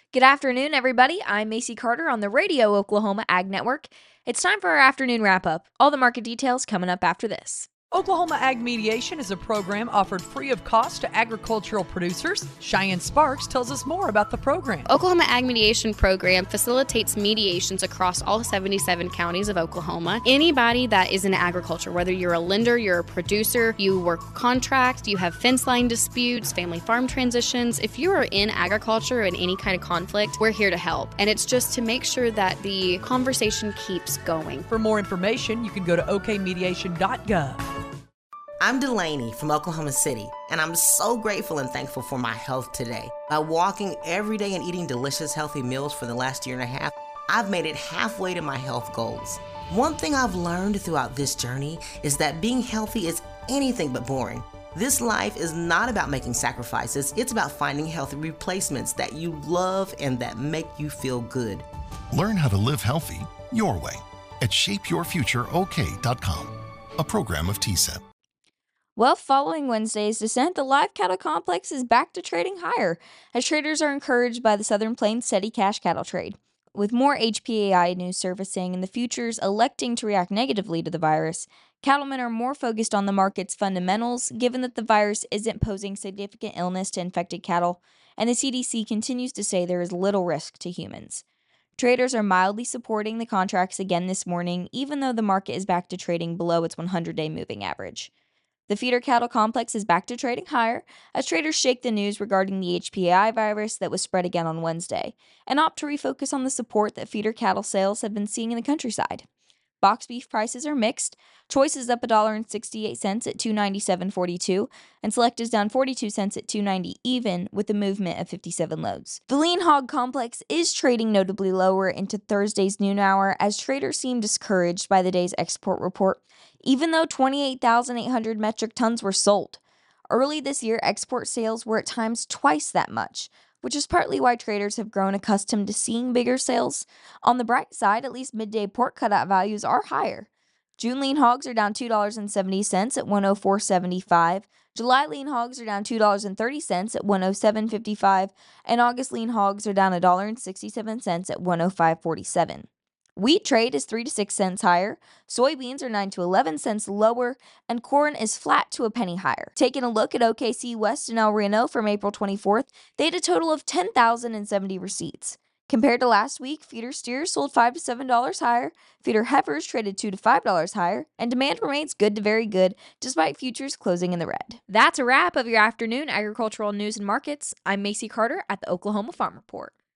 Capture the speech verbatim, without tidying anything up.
Good afternoon, everybody. I'm Macy Carter on the Radio Oklahoma Ag Network. It's time for our afternoon wrap-up. All the market details coming up after this. Oklahoma Ag Mediation is a program offered free of cost to agricultural producers. Cheyenne Sparks tells us more about the program. Oklahoma Ag Mediation Program facilitates mediations across all seventy-seven counties of Oklahoma. Anybody that is in agriculture, whether you're a lender, you're a producer, you work contracts, you have fence line disputes, family farm transitions, if you are in agriculture in any kind of conflict, we're here to help. And it's just to make sure that the conversation keeps going. For more information, you can go to o k mediation dot gov. I'm Delaney from Oklahoma City, and I'm so grateful and thankful for my health today. By walking every day and eating delicious, healthy meals for the last year and a half, I've made it halfway to my health goals. One thing I've learned throughout this journey is that being healthy is anything but boring. This life is not about making sacrifices. It's about finding healthy replacements that you love and that make you feel good. Learn how to live healthy your way at shape your future o k dot com, a program of T S E P. Well, following Wednesday's descent, the live cattle complex is back to trading higher, as traders are encouraged by the Southern Plains steady cash cattle trade. With more H P A I news surfacing and the futures electing to react negatively to the virus, cattlemen are more focused on the market's fundamentals, given that the virus isn't posing significant illness to infected cattle, and the C D C continues to say there is little risk to humans. Traders are mildly supporting the contracts again this morning, even though the market is back to trading below its one hundred day moving average. The feeder cattle complex is back to trading higher as traders shake the news regarding the H P A I virus that was spread again on Wednesday and opt to refocus on the support that feeder cattle sales have been seeing in the countryside. Box beef prices are mixed. Choice is up one dollar and sixty-eight cents at two ninety-seven forty-two, and Select is down forty-two cents at two ninety even, with a movement of fifty-seven loads. The lean hog complex is trading notably lower into Thursday's noon hour as traders seem discouraged by the day's export report, even though twenty-eight thousand eight hundred metric tons were sold. Early this year, export sales were at times twice that much, which is partly why traders have grown accustomed to seeing bigger sales. On the bright side, at least midday pork cutout values are higher. June lean hogs are down two dollars and seventy cents at one oh four seventy-five. July lean hogs are down two dollars and thirty cents at one oh seven fifty-five, and August lean hogs are down one dollar and sixty-seven cents at one oh five forty-seven. Wheat trade is three to six cents higher, soybeans are nine to eleven cents lower, and corn is flat to a penny higher. Taking a look at O K C West and El Reno from April twenty-fourth, they had a total of ten thousand seventy receipts. Compared to last week, feeder steers sold five to seven dollars higher, feeder heifers traded two to five dollars higher, and demand remains good to very good despite futures closing in the red. That's a wrap of your afternoon agricultural news and markets. I'm Macy Carter at the Oklahoma Farm Report.